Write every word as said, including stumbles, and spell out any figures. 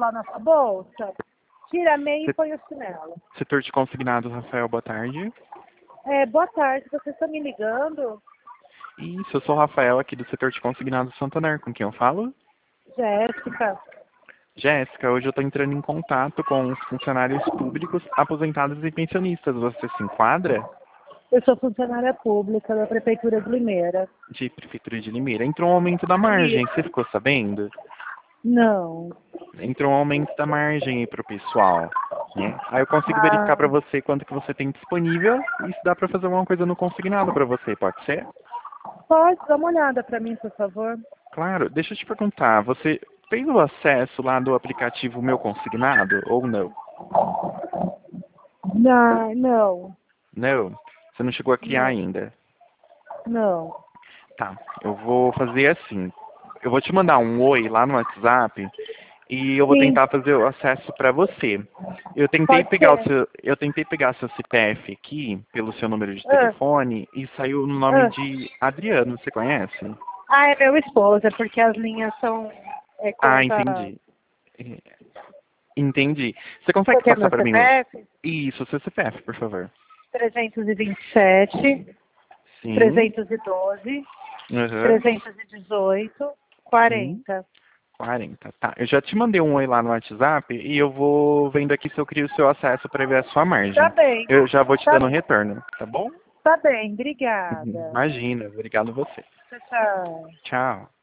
lá na sua bolsa. Tira a meia Se- e põe o chinelo. Setor de consignados, Rafael, boa tarde. É, boa tarde, vocês estão me ligando? Isso, eu sou o Rafael aqui do setor de consignados Santander, com quem eu falo? Jéssica. Jéssica, hoje eu estou entrando em contato com os funcionários públicos, aposentados e pensionistas. Você se enquadra? Eu sou funcionária pública da Prefeitura de Limeira. De Prefeitura de Limeira. Entrou um aumento da margem, você ficou sabendo? Não. Entrou um aumento da margem aí para o pessoal. Né? Aí eu consigo verificar Ah, para você quanto que você tem disponível e se dá para fazer alguma coisa no consignado para você, pode ser? pode dar uma olhada para mim, por favor? Claro, deixa eu te perguntar, você fez o acesso lá do aplicativo Meu Consignado ou não? Não, não, Não? Você não chegou a criar não, ainda? não. Tá, eu vou fazer assim. Eu vou te mandar um oi lá no WhatsApp e eu vou Sim, tentar fazer o acesso para você. Eu tentei pode pegar o ser. seu, eu tentei pegar seu C P F aqui pelo seu número de Ah, telefone e saiu no nome ah. de Adriano, você conhece? ah, é meu esposo, é porque as linhas são é, Ah, conta. entendi. É, Entendi. Você consegue Qual que é passar meu para mim o- C P F? isso, seu C P F, por favor? trezentos e vinte e sete, Sim. trezentos e doze, Uhum. trezentos e dezoito, Sim. quarenta. quarenta. Tá. Eu já te mandei um oi lá no WhatsApp e eu vou vendo aqui se eu crio o seu acesso para ver a sua Tá margem. bem, Eu já vou te tá, dando retorno, tá bom? tá bem, obrigada. Imagina. Obrigado a você. Tchau, tchau. Tchau.